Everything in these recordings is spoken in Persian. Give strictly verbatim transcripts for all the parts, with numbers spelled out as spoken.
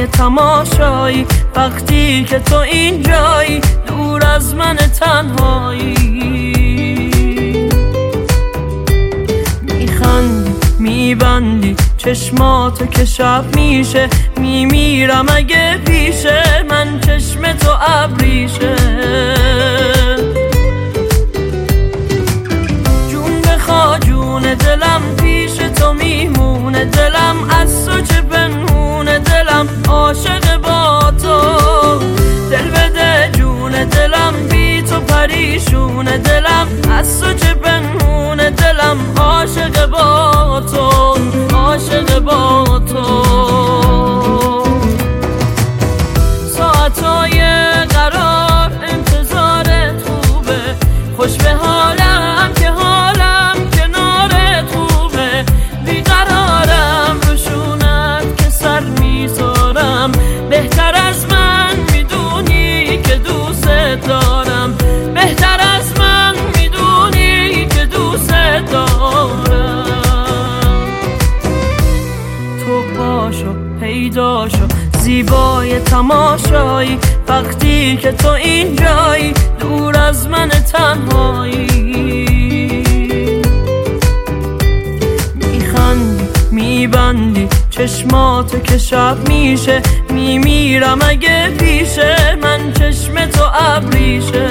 زیبای تماشایی وقتی که تو اینجایی دور از من تنهایی. میخندی میبندی چشماتو که شب میشه، میمیرم اگه پیشه من چشم تو ابریشه. جون بخوا جون دلم پیش تو میمونه، دلم از تو چه پنهونه، دلم عاشق با تو. دل بده جون دلم بی تو پریشونه، دلم از تو چه پنهونه، دلم عاشق با تو، عاشق با تو. ساعتای قرار انتظارت خوبه، خوش به حالم که حالم کنارت خوبه. بیقرارم روشونت که سر میذارم، بهتر از من میدونی که دوست دارم، بهتر از من میدونی که دوست دارم. تو پاشو پیدا شو زیبای تماشایی وقتی که تو اینجایی دور از من تنهایی. میخندی میبندی چشماتو که شب میشه، میمیرم اگه پیشه من چشم تو ابریشه.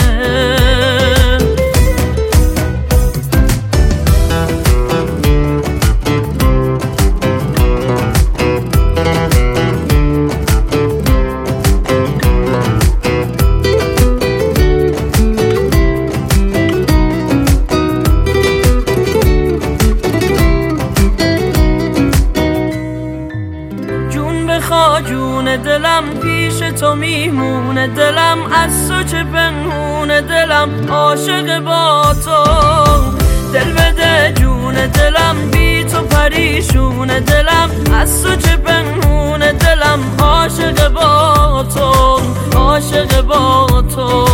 جون دلم پیش تو میمونه، دلم از تو چه پنهونه، دلم عاشق با تو. دل بده جون دلم بی تو پریشونه، دلم از تو چه پنهونه، دلم عاشق با تو، عاشق با تو.